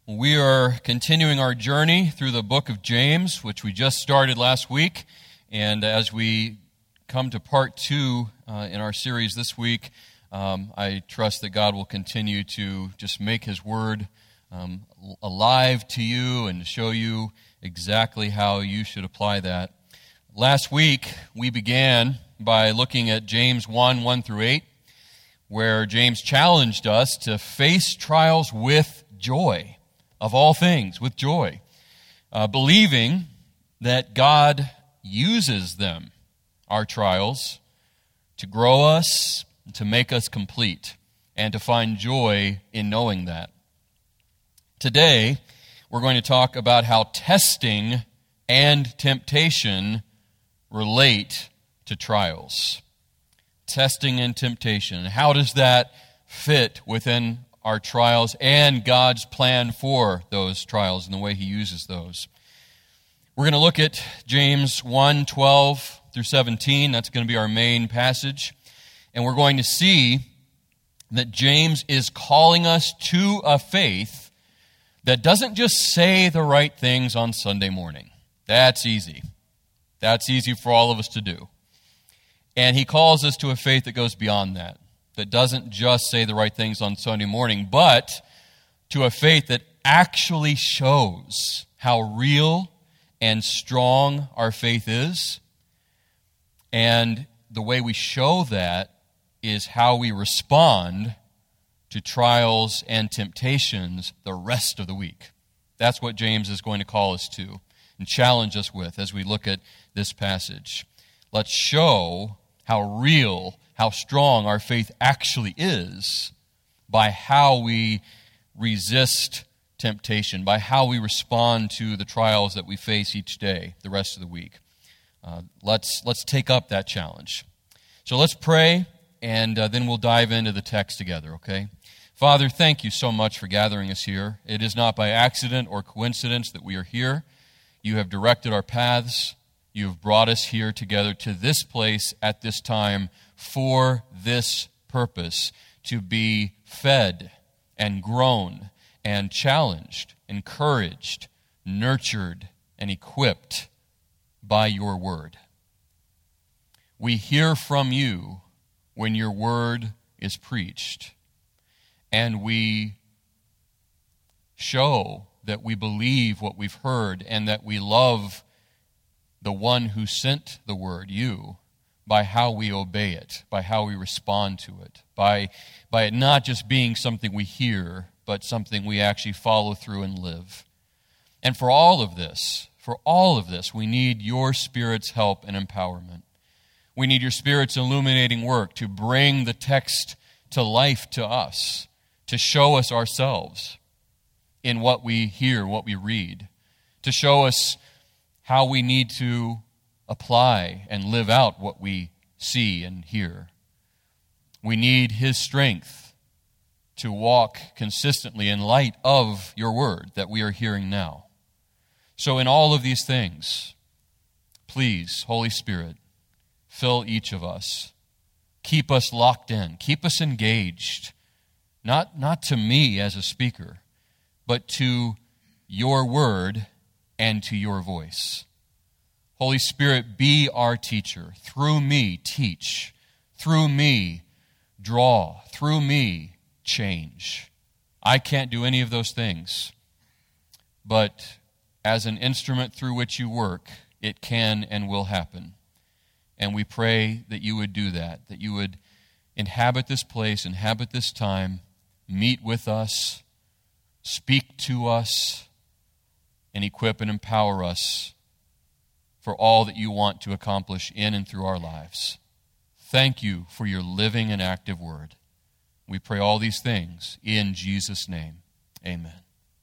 We are continuing our journey through the book of James, which we just started last week. And as we come to part 2 in our series this week, I trust that God will continue to just make His Word alive to you and to show you exactly how you should apply that. Last week, we began by looking at James 1 through 8, where James challenged us to face trials with joy. Of all things, with joy, believing that God uses them, our trials, to grow us, to make us complete, and to find joy in knowing that. Today, we're going to talk about how testing and temptation relate to trials. Testing and temptation. How does that fit within our trials and God's plan for those trials and the way He uses those? We're going to look at James 1:12 through 17. That's going to be our main passage. And we're going to see that James is calling us to a faith that doesn't just say the right things on Sunday morning. That's easy. That's easy for all of us to do. And he calls us to a faith that goes beyond that. That doesn't just say the right things on Sunday morning, but to a faith that actually shows how real and strong our faith is. And the way we show that is how we respond to trials and temptations the rest of the week. That's what James is going to call us to and challenge us with as we look at this passage. Let's show how real, how strong our faith actually is by how we resist temptation, by how we respond to the trials that we face each day, the rest of the week. Let's take up that challenge. So let's pray, and then we'll dive into the text together, okay? Father, thank you so much for gathering us here. It is not by accident or coincidence that we are here. You have directed our paths. You have brought us here together to this place at this time for this purpose, to be fed and grown and challenged, encouraged, nurtured, and equipped by your word. We hear from you when your word is preached, and we show that we believe what we've heard and that we love the one who sent the word, you, by how we obey it, by how we respond to it, by it not just being something we hear, but something we actually follow through and live. And for all of this, we need your Spirit's help and empowerment. We need your Spirit's illuminating work to bring the text to life to us, to show us ourselves in what we hear, what we read, to show us how we need to apply and live out what we see and hear. We need His strength to walk consistently in light of your word that we are hearing now. So in all of these things, please, Holy Spirit, fill each of us. Keep us locked in. Keep us engaged. Not to me as a speaker, but to your word and to your voice. Holy Spirit, be our teacher. Through me, teach. Through me, draw. Through me, change. I can't do any of those things, but as an instrument through which you work, it can and will happen. And we pray that you would do that you would inhabit this place, inhabit this time, meet with us, speak to us, and equip and empower us for all that you want to accomplish in and through our lives. Thank you for your living and active word. We pray all these things in Jesus' name. Amen.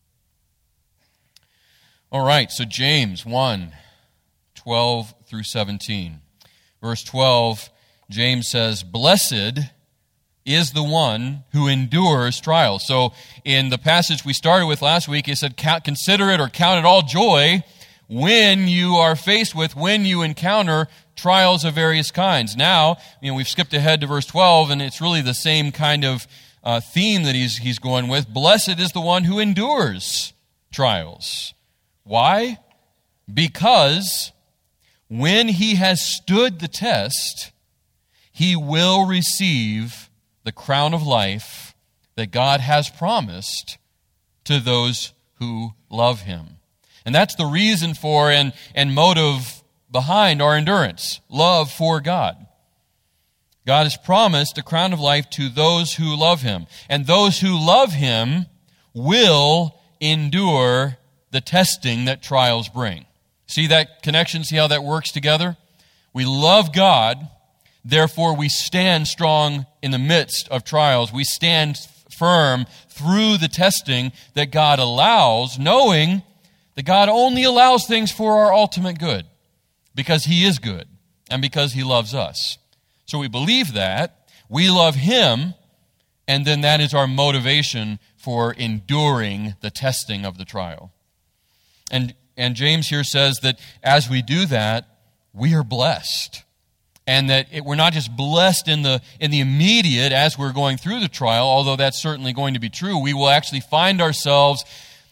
All right, so James 1:12 through 17. Verse 12, James says, "Blessed is the one who endures trials." So in the passage we started with last week, he said, consider it or count it all joy when you encounter trials of various kinds. Now, we've skipped ahead to verse 12, and it's really the same kind of theme that he's going with. Blessed is the one who endures trials. Why? Because when he has stood the test, he will receive the crown of life that God has promised to those who love him. And that's the reason for and motive behind our endurance, love for God. God has promised a crown of life to those who love him. And those who love him will endure the testing that trials bring. See that connection? See how that works together? We love God, therefore we stand strong in the midst of trials. We stand firm through the testing that God allows, knowing that God only allows things for our ultimate good, because he is good and because he loves us. So we believe that, we love him, and then that is our motivation for enduring the testing of the trial. And James here says that as we do that, we are blessed. And that we're not just blessed in the immediate as we're going through the trial, although that's certainly going to be true. We will actually find ourselves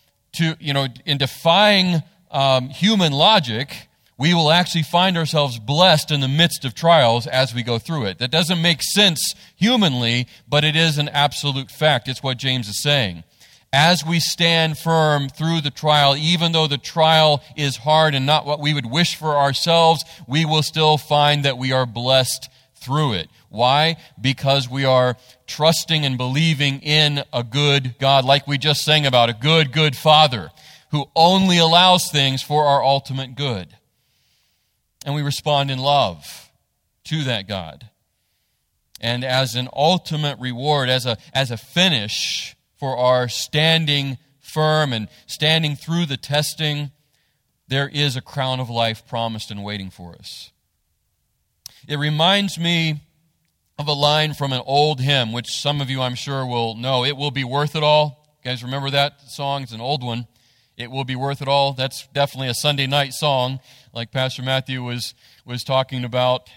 in defying human logic. We will actually find ourselves blessed in the midst of trials as we go through it. That doesn't make sense humanly, but it is an absolute fact. It's what James is saying. As we stand firm through the trial, even though the trial is hard and not what we would wish for ourselves, we will still find that we are blessed through it. Why? Because we are trusting and believing in a good God, like we just sang about, a good, good Father who only allows things for our ultimate good. And we respond in love to that God. And as an ultimate reward, as a finish for our standing firm and standing through the testing, there is a crown of life promised and waiting for us. It reminds me of a line from an old hymn, which some of you I'm sure will know. It will be worth it all. You guys remember that song? It's an old one. It will be worth it all. That's definitely a Sunday night song, like Pastor Matthew was talking about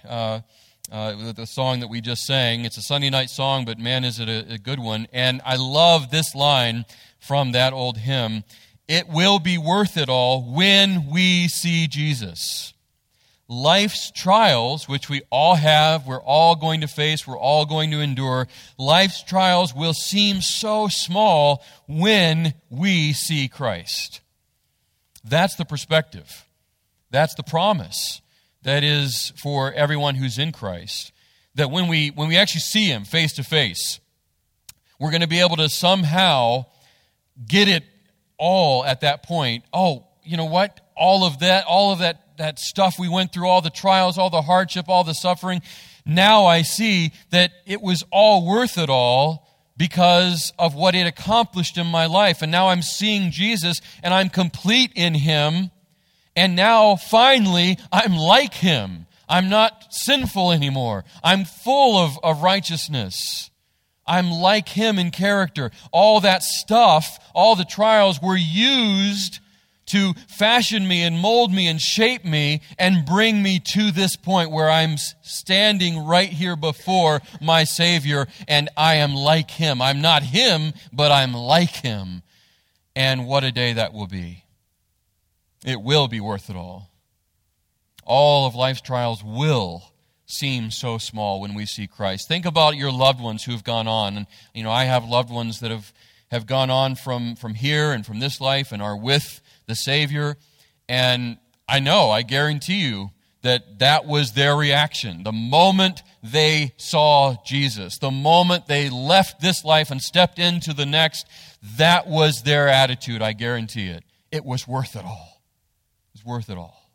the song that we just sang. It's a Sunday night song, but man, is it a good one. And I love this line from that old hymn. It will be worth it all when we see Jesus. Life's trials, which we all have, we're all going to face, we're all going to endure, life's trials will seem so small when we see Christ. That's the perspective. That's the promise that is for everyone who's in Christ. That when we actually see him face to face, we're going to be able to somehow get it all at that point. Oh, you know what? All of that stuff we went through, all the trials, all the hardship, all the suffering, now I see that it was all worth it all because of what it accomplished in my life. And now I'm seeing Jesus and I'm complete in him. And now finally I'm like him. I'm not sinful anymore. I'm full of righteousness. I'm like him in character. All that stuff, all the trials were used to fashion me and mold me and shape me and bring me to this point where I'm standing right here before my Savior and I am like him. I'm not him, but I'm like him. And what a day that will be. It will be worth it all. All of life's trials will seem so small when we see Christ. Think about your loved ones who have gone on. And, I have loved ones that have gone on from here and from this life and are with the Savior, and I guarantee you that was their reaction. The moment they saw Jesus, the moment they left this life and stepped into the next, that was their attitude, I guarantee it. It was worth it all. It was worth it all.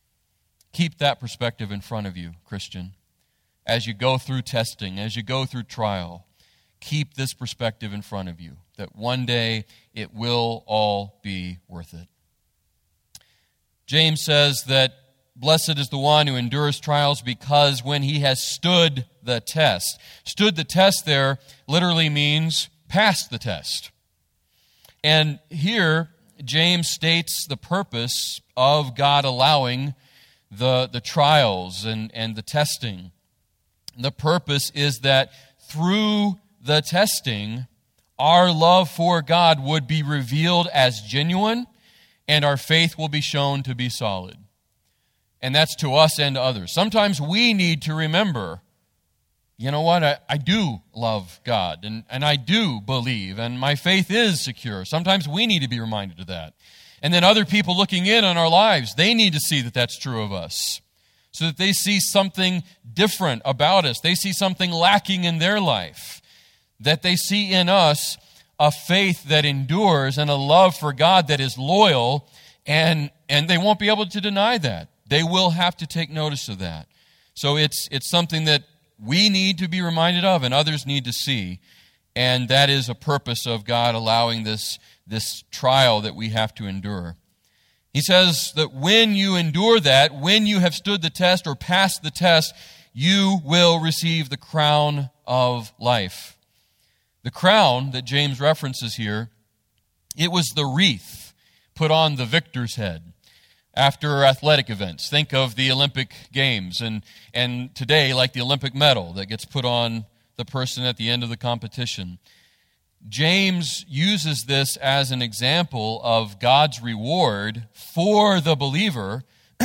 Keep that perspective in front of you, Christian. As you go through testing, as you go through trial, keep this perspective in front of you, that one day it will all be worth it. James says that blessed is the one who endures trials because when he has stood the test. Stood the test there literally means passed the test. And here, James states the purpose of God allowing the trials and the testing. The purpose is that through the testing, our love for God would be revealed as genuine, and our faith will be shown to be solid. And that's to us and to others. Sometimes we need to remember, you know what, I do love God, and I do believe, and my faith is secure. Sometimes we need to be reminded of that. And then other people looking in on our lives, they need to see that that's true of us, so that they see something different about us. They see something lacking in their life, that they see in us a faith that endures and a love for God that is loyal, and they won't be able to deny that. They will have to take notice of that. So it's something that we need to be reminded of and others need to see, and that is a purpose of God allowing this trial that we have to endure. He says that when you endure that, when you have stood the test or passed the test, you will receive the crown of life. The crown that James references here, it was the wreath put on the victor's head after athletic events. Think of the Olympic Games and today like the Olympic medal that gets put on the person at the end of the competition. James uses this as an example of God's reward for the believer,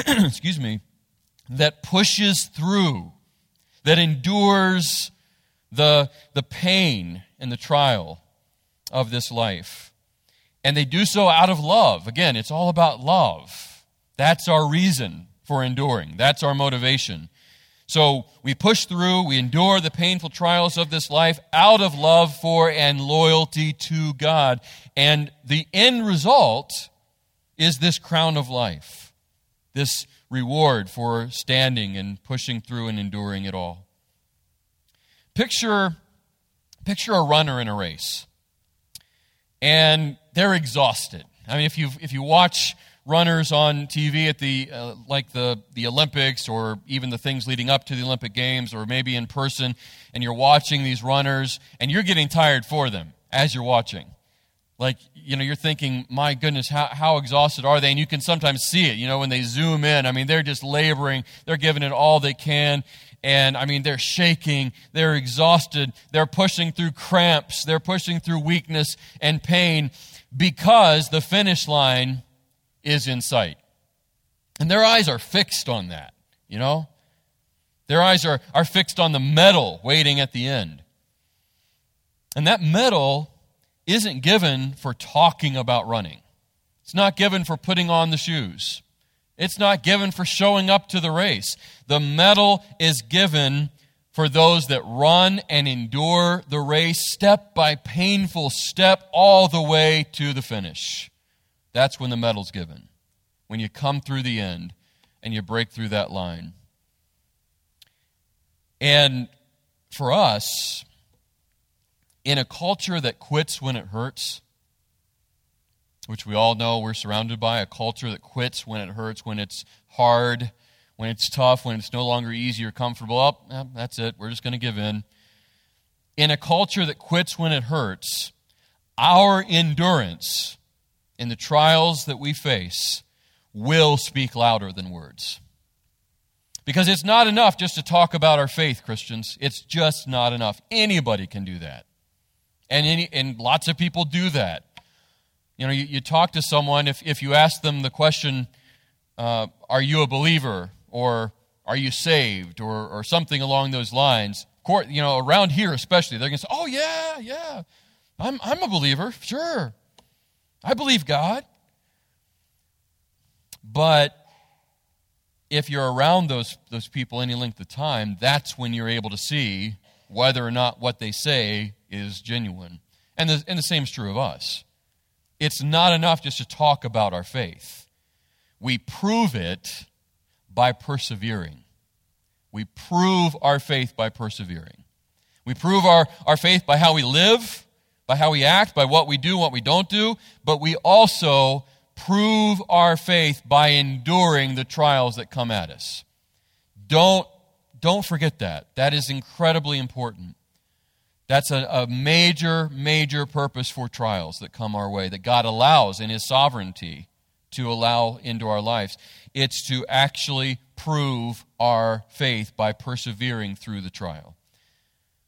that pushes through, that endures the pain and the trial of this life. And they do so out of love. Again, it's all about love. That's our reason for enduring. That's our motivation. So we push through, we endure the painful trials of this life out of love for and loyalty to God. And the end result is this crown of life, this reward for standing and pushing through and enduring it all. Picture a runner in a race, and they're exhausted. I mean, if you watch runners on TV at the Olympics or even the things leading up to the Olympic Games or maybe in person, and you're watching these runners and you're getting tired for them as you're watching. Like, you're thinking, my goodness, how exhausted are they? And you can sometimes see it, when they zoom in. I mean, they're just laboring. They're giving it all they can. And, I mean, they're shaking. They're exhausted. They're pushing through cramps. They're pushing through weakness and pain because the finish line is in sight. And their eyes are fixed on that, Their eyes are fixed on the medal waiting at the end. And that medal isn't given for talking about running. It's not given for putting on the shoes. It's not given for showing up to the race. The medal is given for those that run and endure the race step by painful step all the way to the finish. That's when the medal's given, when you come through the end and you break through that line. And for us, in a culture that quits when it hurts, which we all know we're surrounded by, a culture that quits when it hurts, when it's hard, when it's tough, when it's no longer easy or comfortable, that's it, we're just going to give in. In a culture that quits when it hurts, our endurance in the trials that we face will speak louder than words. Because it's not enough just to talk about our faith, Christians. It's just not enough. Anybody can do that. And lots of people do that. You talk to someone, if you ask them the question, are you a believer? Or are you saved? Or something along those lines. Around here especially, they're going to say, oh yeah, I'm a believer, sure. I believe God. But if you're around those people any length of time, that's when you're able to see whether or not what they say is genuine. And the same is true of us. It's not enough just to talk about our faith. We prove it by persevering. We prove our faith by persevering. We prove our faith by how we live, by how we act, by what we do, what we don't do, but we also prove our faith by enduring the trials that come at us. Don't forget that. That is incredibly important. That's a major, major purpose for trials that come our way, that God allows in His sovereignty to allow into our lives. It's to actually prove our faith by persevering through the trial.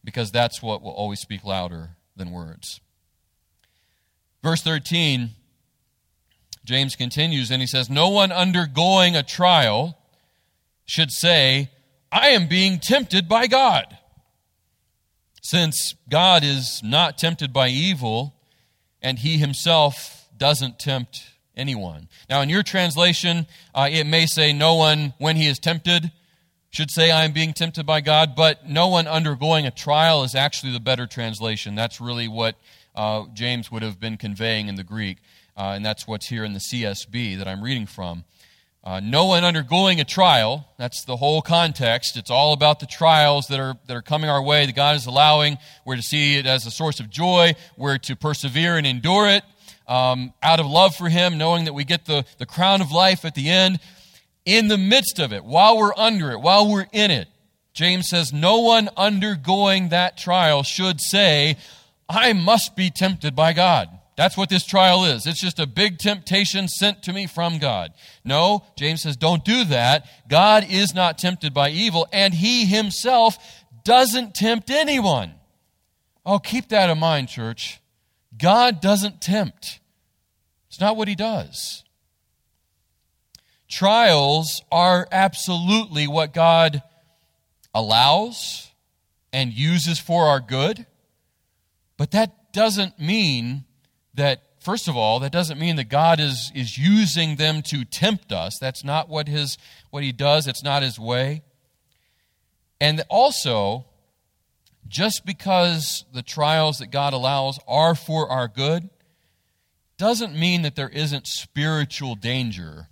because that's what will always speak louder than words. Verse 13, James continues and he says, "No one undergoing a trial should say, 'I am being tempted by God.' Since God is not tempted by evil, and he himself doesn't tempt anyone." Now, in your translation, it may say, "No one, when he is tempted, should say, 'I am being tempted by God,' but 'no one undergoing a trial' is actually the better translation. That's really what James would have been conveying in the Greek, and that's what's here in the CSB that I'm reading from. No one undergoing a trial, that's the whole context. It's all about the trials that are coming our way, that God is allowing. We're to see it as a source of joy. We're to persevere and endure it out of love for him, knowing that we get the crown of life at the end. In the midst of it, while we're under it, while we're in it, James says, no one undergoing that trial should say, 'I must be tempted by God.'" That's what this trial is. It's just a big temptation sent to me from God. No, James says, don't do that. God is not tempted by evil, and he himself doesn't tempt anyone. Oh, keep that in mind, church. God doesn't tempt. It's not what he does. Trials are absolutely what God allows and uses for our good, but that doesn't mean that, first of all, that doesn't mean that God is using them to tempt us. That's not what he does. It's not his way. And also, just because the trials that God allows are for our good, doesn't mean that there isn't spiritual danger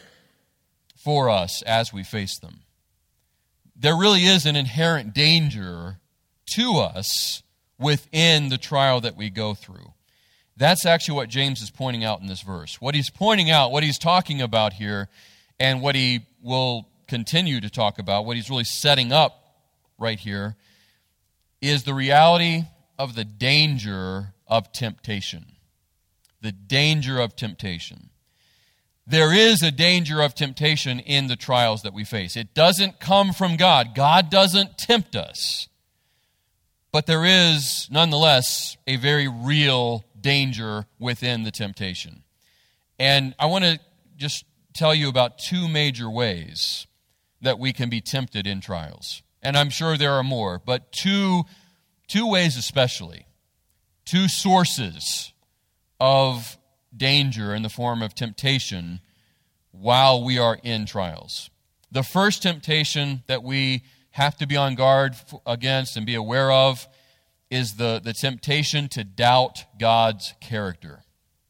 for us as we face them. There really is an inherent danger to us within the trial that we go through. That's actually what James is pointing out in this verse. What he's pointing out, what he's talking about here, and what he will continue to talk about, what he's really setting up right here, is the reality of the danger of temptation. The danger of temptation. There is a danger of temptation in the trials that we face. It doesn't come from God. God doesn't tempt us. But there is, nonetheless, a very real danger within the temptation. And I want to just tell you about two major ways that we can be tempted in trials. And I'm sure there are more, but two ways especially. Two sources of danger in the form of temptation while we are in trials. The first temptation that we have to be on guard against and be aware of is the temptation to doubt God's character.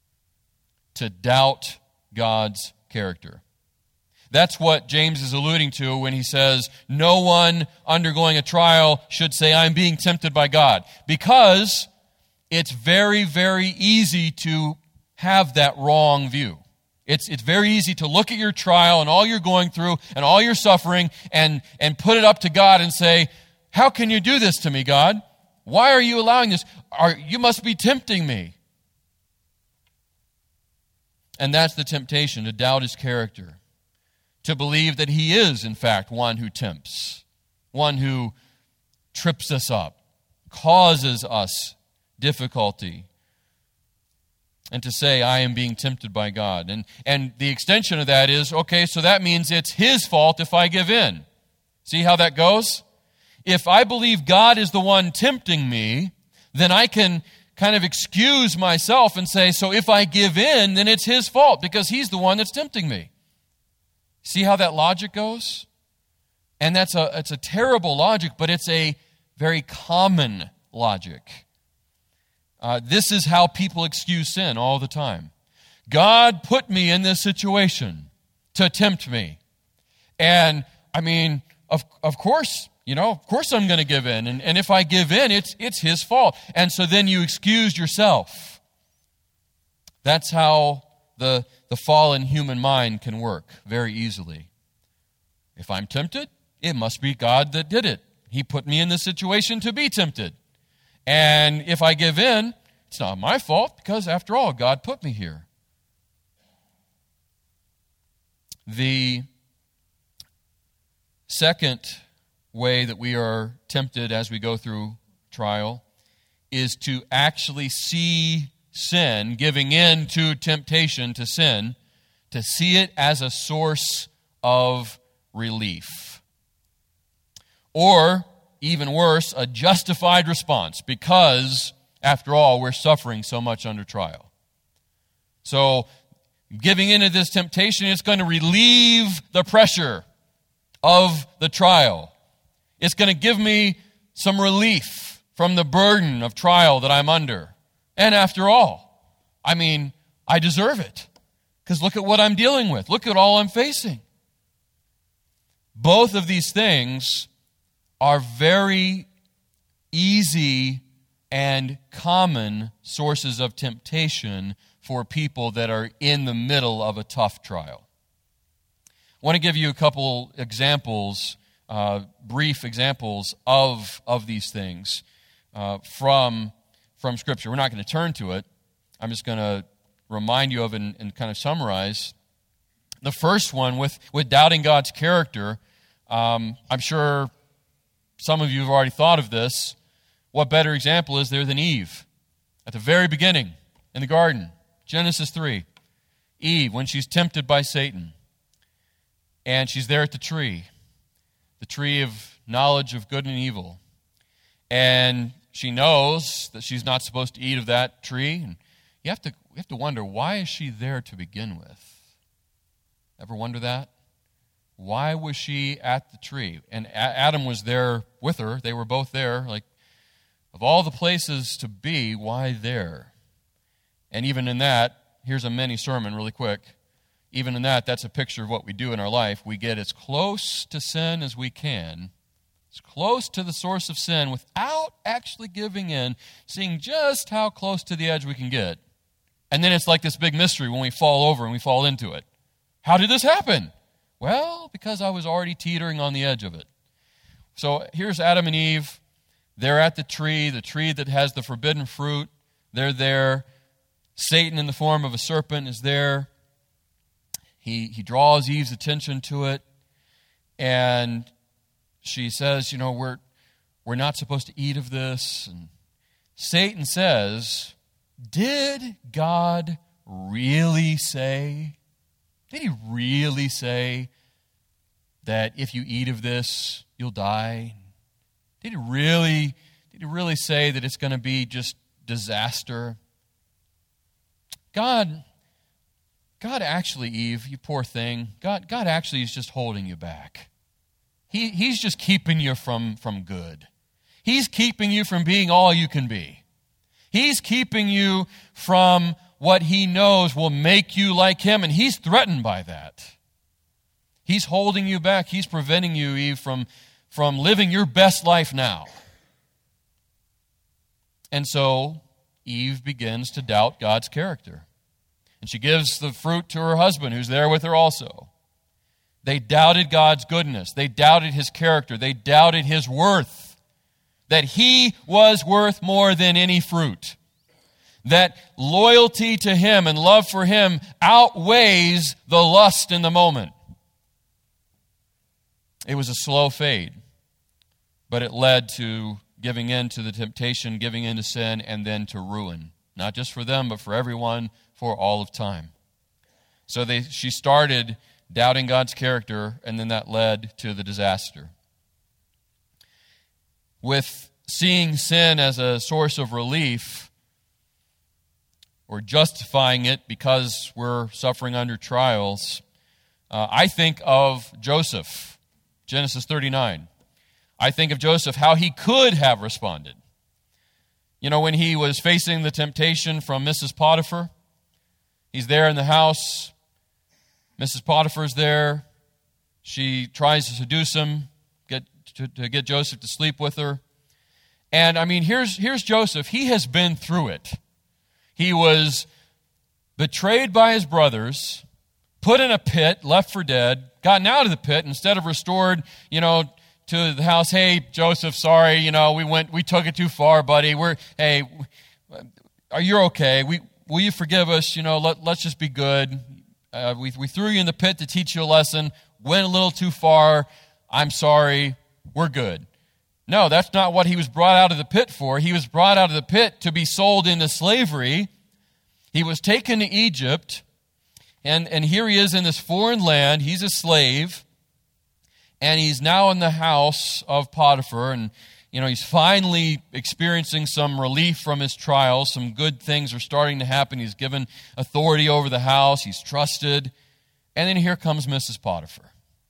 To doubt God's character. That's what James is alluding to when he says, no one undergoing a trial should say, "I'm being tempted by God." Because it's very, very easy to have that wrong view. It's very easy to look at your trial and all you're going through and all your suffering and put it up to God and say, "How can you do this to me, God? Why are you allowing this? You must be tempting me." And that's the temptation, to doubt his character. To believe that he is, in fact, one who tempts. One who trips us up, causes us difficulty. And to say, "I am being tempted by God." And the extension of that is, okay, so that means it's his fault if I give in. See how that goes? If I believe God is the one tempting me, then I can kind of excuse myself and say, so if I give in, then it's his fault because he's the one that's tempting me. See how that logic goes? And it's a terrible logic, but it's a very common logic. This is how people excuse sin all the time. God put me in this situation to tempt me. And, I mean, of course, of course I'm going to give in. And if I give in, it's his fault. And so then you excuse yourself. That's how the fallen human mind can work very easily. If I'm tempted, it must be God that did it. He put me in this situation to be tempted. And if I give in, it's not my fault because, after all, God put me here. The second way that we are tempted as we go through trial is to actually see sin, giving in to temptation to sin, to see it as a source of relief. Or, even worse, a justified response, because, after all, we're suffering so much under trial. So, giving in to this temptation is going to relieve the pressure of the trial. It's going to give me some relief from the burden of trial that I'm under. And after all, I deserve it. Because look at what I'm dealing with. Look at all I'm facing. Both of these things are very easy and common sources of temptation for people that are in the middle of a tough trial. I want to give you a couple examples, brief examples of these things from Scripture. We're not going to turn to it. I'm just going to remind you of it and kind of summarize. The first one with doubting God's character, I'm sure some of you have already thought of this. What better example is there than Eve? At the very beginning, in the garden, Genesis 3. Eve, when she's tempted by Satan, and she's there at the tree of knowledge of good and evil, and she knows that she's not supposed to eat of that tree, and we have to wonder, why is she there to begin with? Ever wonder that? Why was she at the tree? And Adam was there with her. They were both there. Like, of all the places to be, why there? And even in that, here's a mini sermon really quick. Even in that, that's a picture of what we do in our life. We get as close to sin as we can, as close to the source of sin without actually giving in, seeing just how close to the edge we can get. And then it's like this big mystery when we fall over and we fall into it. How did this happen? Well, because I was already teetering on the edge of it. So here's Adam and Eve. They're at the tree that has the forbidden fruit. They're there. Satan in the form of a serpent is there. He draws Eve's attention to it. And she says, we're not supposed to eat of this. And Satan says, did God really say? Did he really say that if you eat of this, you'll die? Did he really say that it's going to be just disaster? God actually, Eve, you poor thing, God actually is just holding you back. He's just keeping you from good. He's keeping you from being all you can be. He's keeping you from what he knows will make you like him, and he's threatened by that. He's holding you back. He's preventing you, Eve, from living your best life now. And so Eve begins to doubt God's character. And she gives the fruit to her husband, who's there with her also. They doubted God's goodness. They doubted his character. They doubted his worth. That he was worth more than any fruit. That loyalty to him and love for him outweighs the lust in the moment. It was a slow fade, but it led to giving in to the temptation, giving in to sin, and then to ruin. Not just for them, but for everyone, for all of time. So she started doubting God's character, and then that led to the disaster. With seeing sin as a source of relief, or justifying it because we're suffering under trials, I think of Joseph, Genesis 39. I think of Joseph, how he could have responded. When he was facing the temptation from Mrs. Potiphar, he's there in the house. Mrs. Potiphar's there. She tries to seduce him, to get Joseph to sleep with her. And here's Joseph. He has been through it. He was betrayed by his brothers, put in a pit, left for dead, gotten out of the pit, instead of restored, to the house. Hey, Joseph, sorry, we took it too far, buddy. Are you okay? Will you forgive us? Let's just be good. We threw you in the pit to teach you a lesson. Went a little too far. I'm sorry. We're good. No, that's not what he was brought out of the pit for. He was brought out of the pit to be sold into slavery. He was taken to Egypt, and here he is in this foreign land. He's a slave, and he's now in the house of Potiphar, and he's finally experiencing some relief from his trials. Some good things are starting to happen. He's given authority over the house. He's trusted. And then here comes Mrs. Potiphar.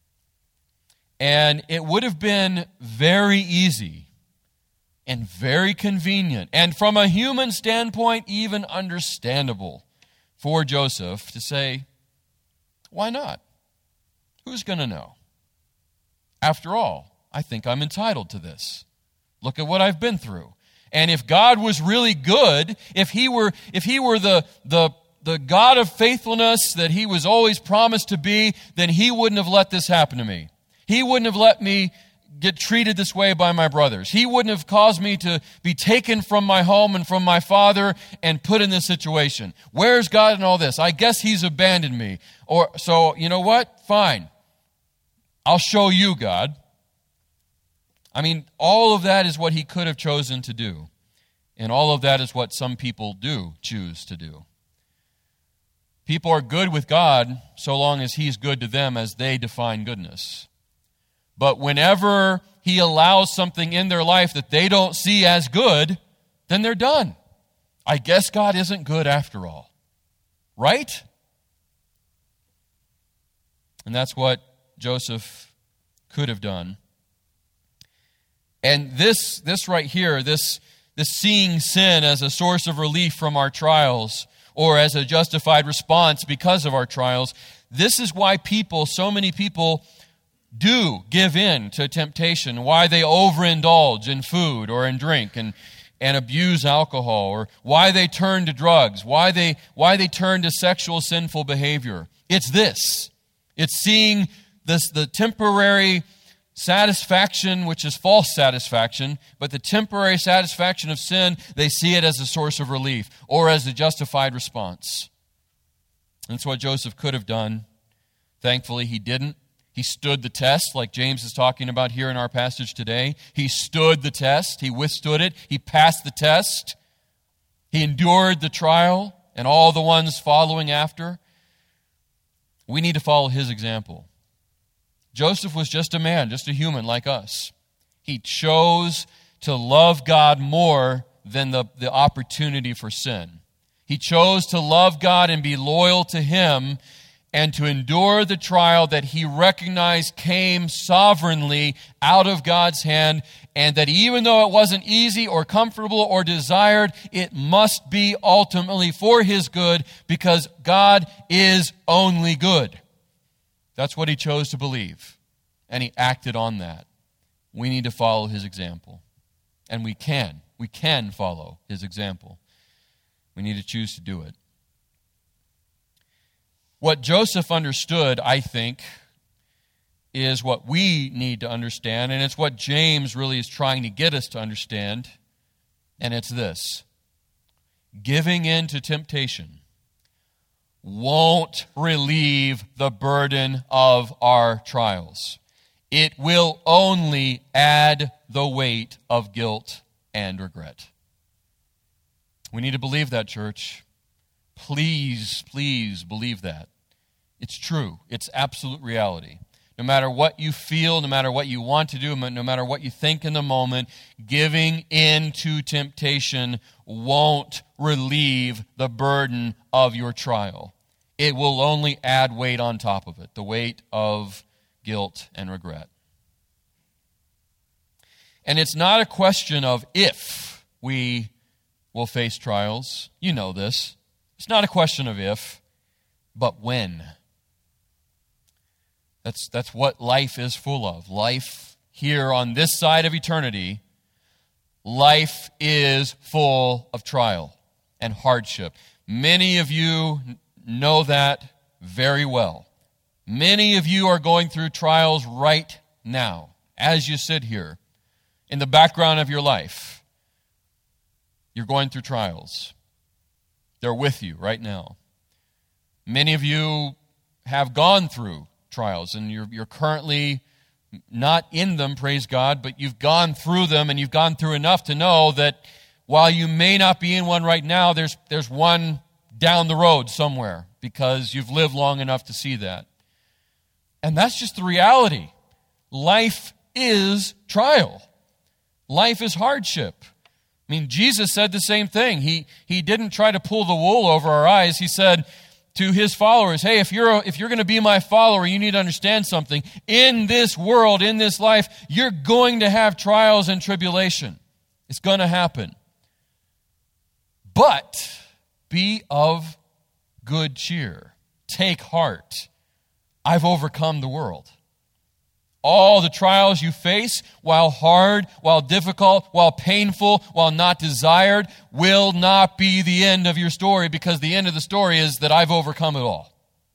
And it would have been very easy and very convenient, and from a human standpoint, even understandable for Joseph to say, why not? Who's going to know? After all, I think I'm entitled to this. Look at what I've been through. And if God was really good, if he were the God of faithfulness that he was always promised to be, then he wouldn't have let this happen to me. He wouldn't have let me get treated this way by my brothers. He wouldn't have caused me to be taken from my home and from my father and put in this situation. Where's God in all this? I guess he's abandoned me. So, you know what? Fine. I'll show you, God. I mean, all of that is what he could have chosen to do. And all of that is what some people do choose to do. People are good with God so long as he's good to them as they define goodness. But whenever he allows something in their life that they don't see as good, then they're done. I guess God isn't good after all. Right? And that's what Joseph could have done. And this right here, this seeing sin as a source of relief from our trials or as a justified response because of our trials, this is why so many people do give in to temptation, why they overindulge in food or in drink and abuse alcohol, or why they turn to drugs, why they turn to sexual sinful behavior. It's this. It's seeing the temporary satisfaction, which is false satisfaction, but the temporary satisfaction of sin, they see it as a source of relief or as a justified response. That's what Joseph could have done. Thankfully, he didn't. He stood the test, like James is talking about here in our passage today. He stood the test. He withstood it. He passed the test. He endured the trial and all the ones following after. We need to follow his example. Joseph was just a man, just a human like us. He chose to love God more than the opportunity for sin. He chose to love God and be loyal to him and to endure the trial that he recognized came sovereignly out of God's hand, and that even though it wasn't easy or comfortable or desired, it must be ultimately for his good because God is only good. That's what he chose to believe, and he acted on that. We need to follow his example, and we can follow his example. We need to choose to do it. What Joseph understood, I think, is what we need to understand, and it's what James really is trying to get us to understand, and it's this. Giving in to temptation won't relieve the burden of our trials. It will only add the weight of guilt and regret. We need to believe that, church. Please, please believe that. It's true. It's absolute reality. No matter what you feel, no matter what you want to do, no matter what you think in the moment, giving in to temptation won't relieve the burden of your trial. It will only add weight on top of it, the weight of guilt and regret. And it's not a question of if we will face trials. You know this. It's not a question of if, but when. That's what life is full of. Life here on this side of eternity, life is full of trial and hardship. Many of you know that very well. Many of you are going through trials right now as you sit here. In the background of your life, you're going through trials. They're with you right now. Many of you have gone through trials, and you're currently not in them, praise God, but you've gone through them, and you've gone through enough to know that while you may not be in one right now, there's one down the road somewhere, because you've lived long enough to see that. And that's just the reality. Life is trial. Life is hardship. I mean, Jesus said the same thing. He didn't try to pull the wool over our eyes. He said to his followers, hey, if you're going to be my follower, you need to understand something. In this world, in this life, you're going to have trials and tribulation. It's going to happen. But be of good cheer. Take heart. I've overcome the world. All the trials you face, while hard, while difficult, while painful, while not desired, will not be the end of your story, because the end of the story is that I've overcome it all.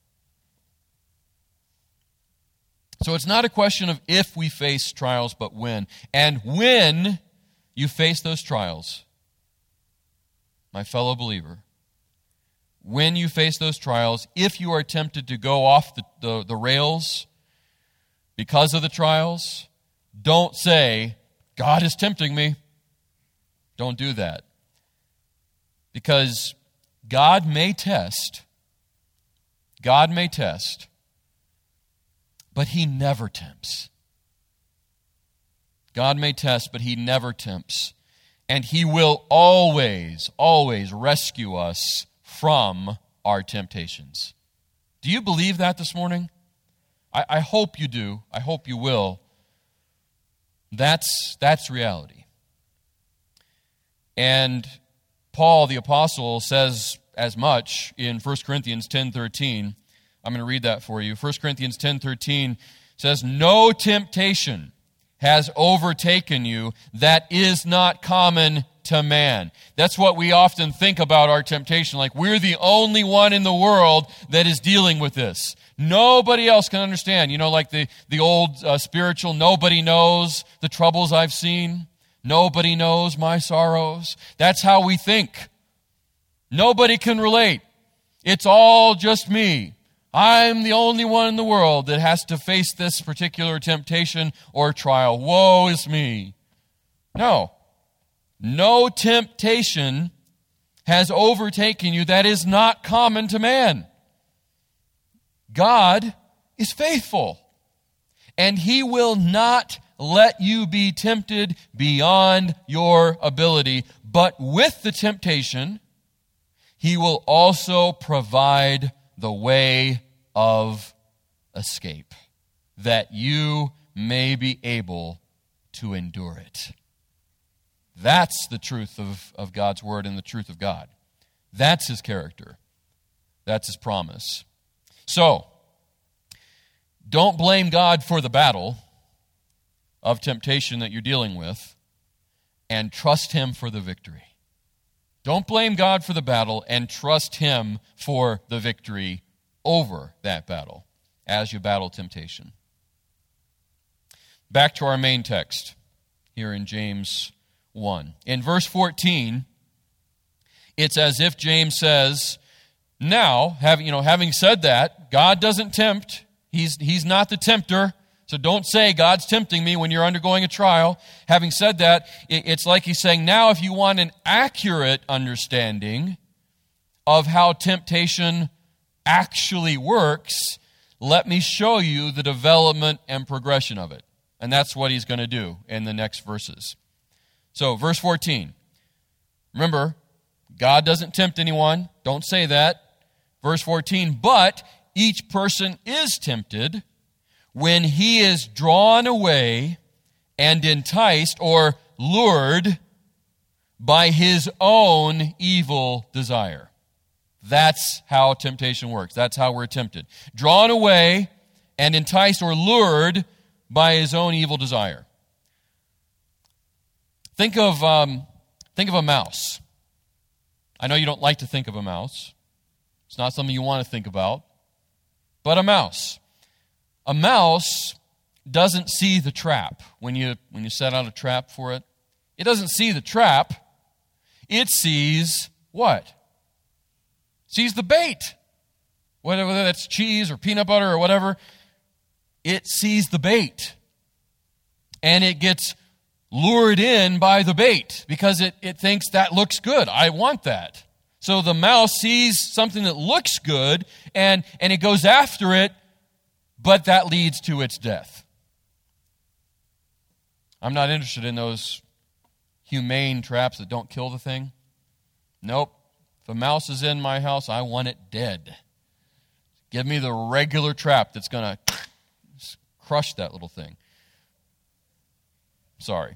So it's not a question of if we face trials, but when. And when you face those trials, my fellow believer, when you face those trials, if you are tempted to go off the rails because of the trials, don't say, God is tempting me. Don't do that. Because God may test, but He never tempts. God may test, but He never tempts. And He will always, always rescue us from our temptations. Do you believe that this morning? I hope you do. I hope you will. That's reality. And Paul the Apostle says as much in 1 Corinthians 10:13. I'm going to read that for you. 1 Corinthians 10:13 says, no temptation has overtaken you that is not common to man. That's what we often think about our temptation, like we're the only one in the world that is dealing with this. Nobody else can understand. You know, like the old spiritual, nobody knows the troubles I've seen. Nobody knows my sorrows. That's how we think. Nobody can relate. It's all just me. I'm the only one in the world that has to face this particular temptation or trial. Woe is me. No temptation has overtaken you that is not common to man. God is faithful, and He will not let you be tempted beyond your ability. But with the temptation, He will also provide the way of escape, that you may be able to endure it. That's the truth of God's Word and the truth of God. That's His character. That's His promise. So, don't blame God for the battle of temptation that you're dealing with, and trust Him for the victory. Don't blame God for the battle, and trust Him for the victory over that battle as you battle temptation. Back to our main text here in James 1. In verse 14, it's as if James says, now, having said that, God doesn't tempt. He's not the tempter. So don't say God's tempting me when you're undergoing a trial. Having said that, it's like he's saying, now if you want an accurate understanding of how temptation actually works, let me show you the development and progression of it. And that's what he's going to do in the next verses. So, verse 14. Remember, God doesn't tempt anyone. Don't say that. Verse 14, but each person is tempted when he is drawn away and enticed or lured by his own evil desire. That's how temptation works. That's how we're tempted. Drawn away and enticed or lured by his own evil desire. Think of a mouse. I know you don't like to think of a mouse. It's not something you want to think about. But a mouse. A mouse doesn't see the trap when you set out a trap for it. It doesn't see the trap. It sees what? It sees the bait. Whether that's cheese or peanut butter or whatever, it sees the bait. and it gets lured in by the bait because it thinks that looks good. I want that. So the mouse sees something that looks good and it goes after it, but that leads to its death. I'm not interested in those humane traps that don't kill the thing. Nope. If a mouse is in my house, I want it dead. Give me the regular trap that's going to crush that little thing. Sorry.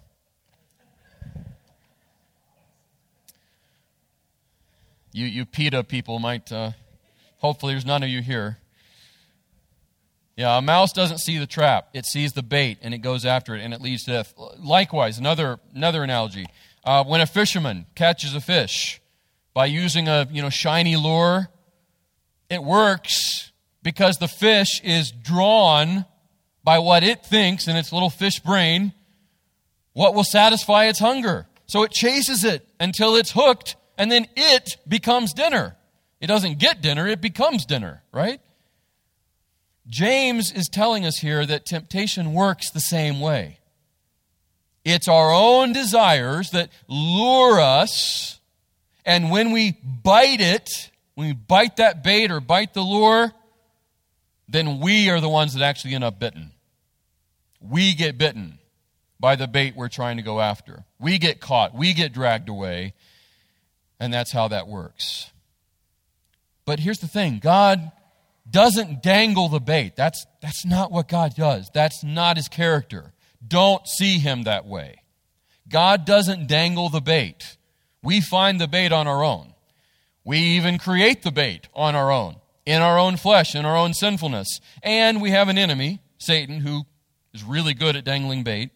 You PETA people might, hopefully there's none of you here. Yeah, a mouse doesn't see the trap. It sees the bait, and it goes after it, and it leads to death. Likewise, another analogy. When a fisherman catches a fish by using a shiny lure, it works because the fish is drawn by what it thinks in its little fish brain, what will satisfy its hunger. So it chases it until it's hooked, and then it becomes dinner. It doesn't get dinner, it becomes dinner, right? James is telling us here that temptation works the same way. It's our own desires that lure us, and when we bite it, when we bite that bait or bite the lure, then we are the ones that actually end up bitten. We get bitten by the bait we're trying to go after. We get caught. We get dragged away. And that's how that works. But here's the thing. God doesn't dangle the bait. That's not what God does. That's not his character. Don't see him that way. God doesn't dangle the bait. We find the bait on our own. We even create the bait on our own, in our own flesh, in our own sinfulness. And we have an enemy, Satan, who is really good at dangling bait.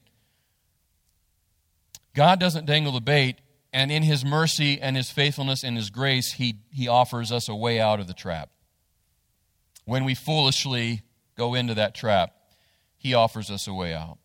God doesn't dangle the bait, and in his mercy and his faithfulness and his grace, he offers us a way out of the trap. When we foolishly go into that trap, he offers us a way out.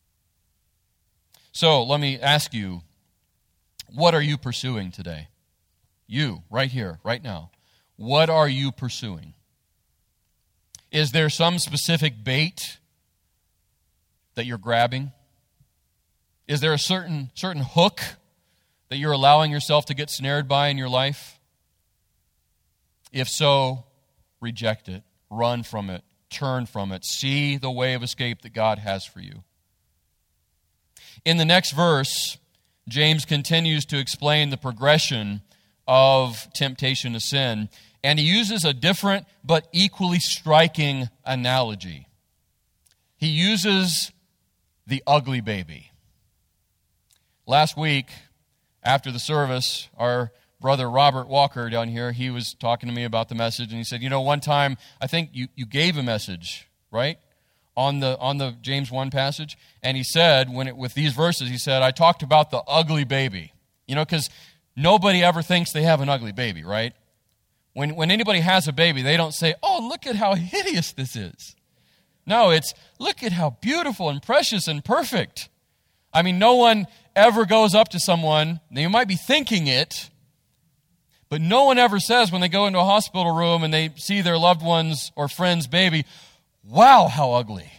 So let me ask you, what are you pursuing today? You, right here, right now. What are you pursuing? Is there some specific bait that you're grabbing? Is there a certain hook that you're allowing yourself to get snared by in your life? If so, reject it, run from it, turn from it, see the way of escape that God has for you. In the next verse, James continues to explain the progression of temptation to sin, and he uses a different but equally striking analogy. He uses the ugly baby. Last week, after the service, our brother Robert Walker down here, he was talking to me about the message, and he said, one time, I think you gave a message, right, on the James 1 passage, and he said, with these verses, he said, I talked about the ugly baby, because nobody ever thinks they have an ugly baby, right? When anybody has a baby, they don't say, oh, look at how hideous this is. No, it's, look at how beautiful and precious and perfect. I mean, no one ever goes up to someone, they might be thinking it, but no one ever says when they go into a hospital room and they see their loved one's or friend's baby, wow, how ugly.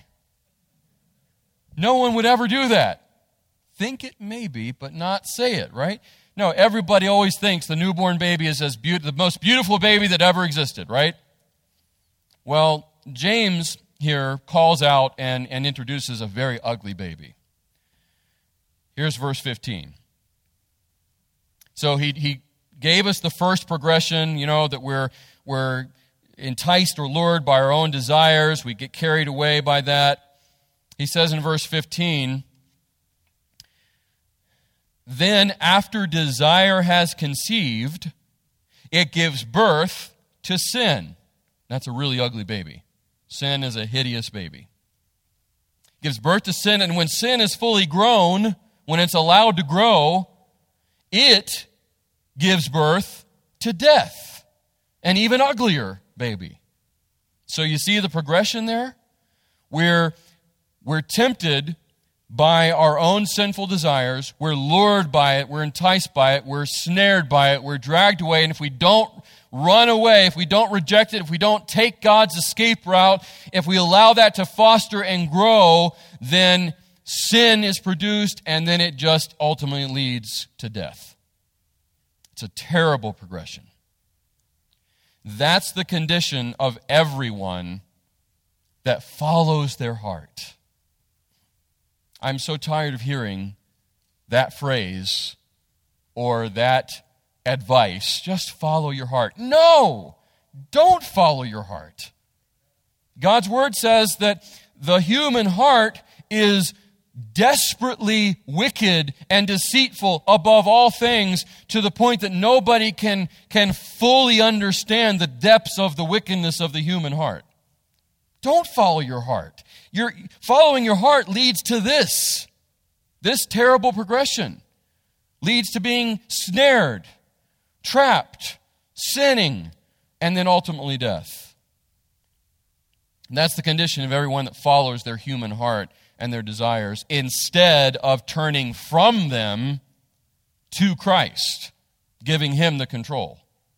No one would ever do that. Think it maybe, but not say it, right? No, everybody always thinks the newborn baby is the most beautiful baby that ever existed, right? Well, James here calls out and introduces a very ugly baby. Here's verse 15. So he gave us the first progression, that we're enticed or lured by our own desires. We get carried away by that. He says in verse 15, then after desire has conceived, it gives birth to sin. That's a really ugly baby. Sin is a hideous baby. It gives birth to sin, and when sin is fully grown, when it's allowed to grow, it gives birth to death, an even uglier baby. So you see the progression there? We're tempted by our own sinful desires. We're lured by it. We're enticed by it. We're snared by it. We're dragged away. And if we don't run away, if we don't reject it, if we don't take God's escape route, if we allow that to foster and grow, then sin is produced, and then it just ultimately leads to death. It's a terrible progression. That's the condition of everyone that follows their heart. I'm so tired of hearing that phrase or that advice. Just follow your heart. No! Don't follow your heart. God's word says that the human heart is desperately wicked and deceitful above all things, to the point that nobody can fully understand the depths of the wickedness of the human heart. Don't follow your heart. Following your heart leads to this terrible progression. Leads to being snared, trapped, sinning, and then ultimately death. And that's the condition of everyone that follows their human heart and their desires, instead of turning from them to Christ, giving Him the control.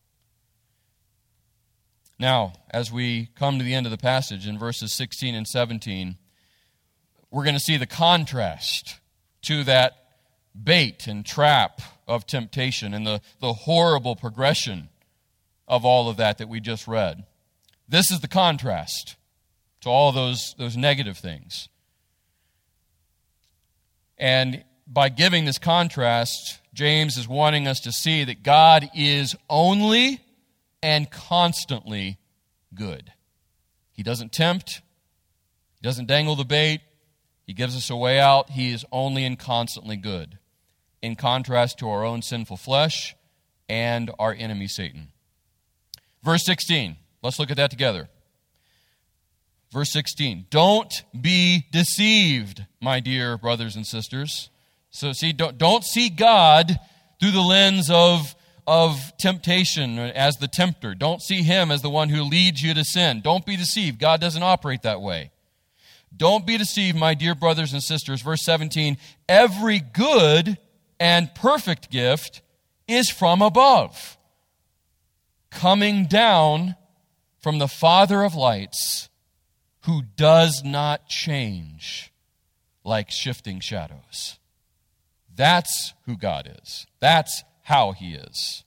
Now, as we come to the end of the passage in verses 16 and 17, we're going to see the contrast to that bait and trap of temptation and the horrible progression of all of that we just read. This is the contrast to all those negative things. And by giving this contrast, James is wanting us to see that God is only and constantly good. He doesn't tempt. He doesn't dangle the bait. He gives us a way out. He is only and constantly good, in contrast to our own sinful flesh and our enemy Satan. Verse 16. Let's look at that together. Verse 16. Don't be deceived, my dear brothers and sisters. So see, don't see God through the lens of temptation as the tempter. Don't see Him as the one who leads you to sin. Don't be deceived. God doesn't operate that way. Don't be deceived, my dear brothers and sisters. Verse 17. Every good and perfect gift is from above, coming down from the Father of lights, who does not change like shifting shadows. That's who God is. That's how He is.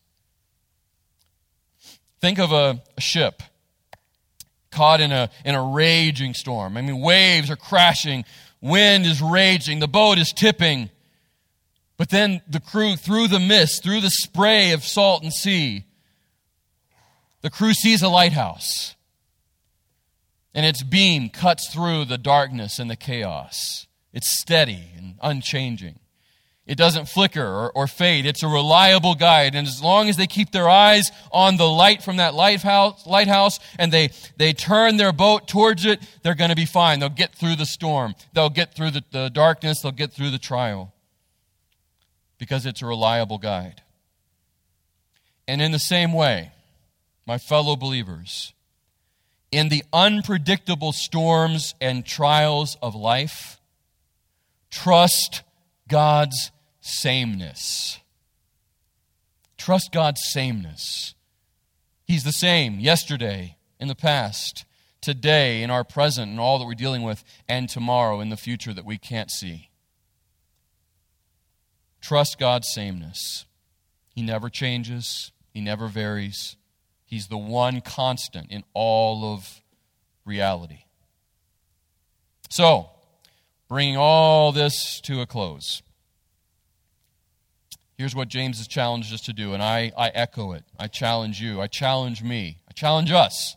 Think of a ship caught in a raging storm. I mean, waves are crashing, wind is raging, the boat is tipping. But then the crew, through the mist, through the spray of salt and sea, the crew sees a lighthouse. And its beam cuts through the darkness and the chaos. It's steady and unchanging. It doesn't flicker or fade. It's a reliable guide. And as long as they keep their eyes on the light from that lighthouse and they turn their boat towards it, they're going to be fine. They'll get through the storm. They'll get through the darkness. They'll get through the trial. Because it's a reliable guide. And in the same way, my fellow believers, in the unpredictable storms and trials of life, trust God's sameness. Trust God's sameness. He's the same yesterday, in the past, today, in our present, and all that we're dealing with, and tomorrow, in the future that we can't see. Trust God's sameness. He never changes. He never varies. He's the one constant in all of reality. So, bringing all this to a close, here's what James has challenged us to do, and I echo it. I challenge you. I challenge me. I challenge us.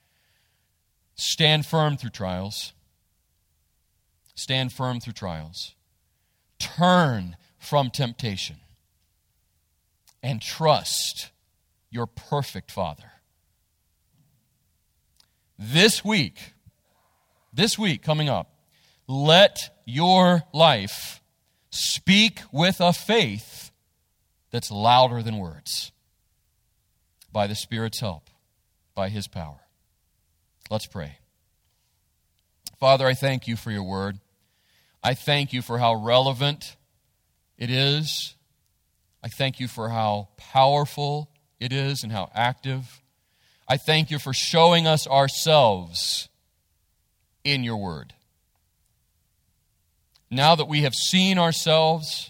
Stand firm through trials. Stand firm through trials. Turn from temptation. And trust your perfect Father. This week coming up, let your life speak with a faith that's louder than words, by the Spirit's help, by His power. Let's pray. Father, I thank You for Your word. I thank You for how relevant it is. I thank You for how powerful it is and how active. I thank You for showing us ourselves in Your word. Now that we have seen ourselves,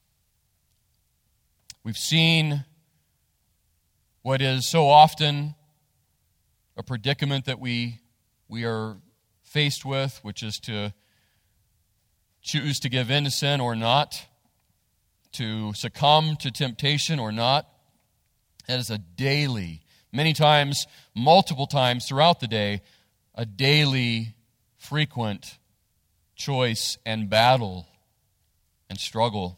we've seen what is so often a predicament that we are faced with, which is to choose to give in to sin or not, to succumb to temptation or not. That is a daily, many times, multiple times throughout the day, a daily, frequent choice and battle and struggle.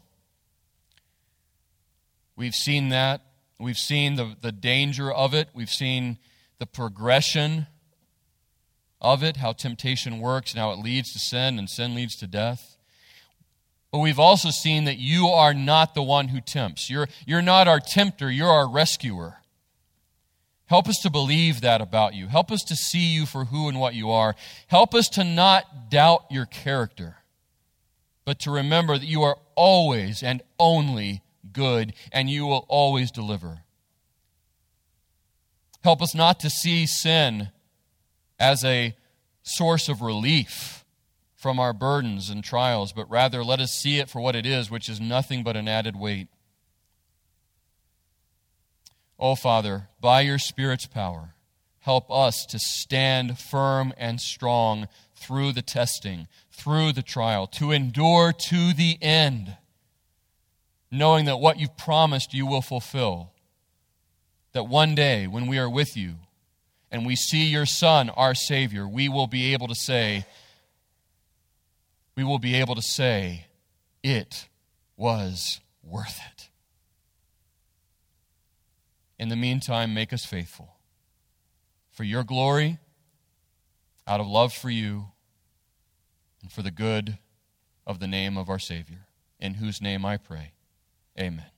We've seen that. We've seen the danger of it. We've seen the progression of it, how temptation works and how it leads to sin and sin leads to death. But we've also seen that you are not the one who tempts. You're not our tempter, you're our rescuer. Help us to believe that about you. Help us to see you for who and what you are. Help us to not doubt your character, but to remember that you are always and only good, and you will always deliver. Help us not to see sin as a source of relief from our burdens and trials, but rather let us see it for what it is, which is nothing but an added weight. Oh, Father, by your Spirit's power, help us to stand firm and strong through the testing, through the trial, to endure to the end, knowing that what you've promised you will fulfill. That one day, when we are with you and we see your Son, our Savior, we will be able to say, it was worth it. In the meantime, make us faithful. For your glory, out of love for you, and for the good of the name of our Savior, in whose name I pray. Amen.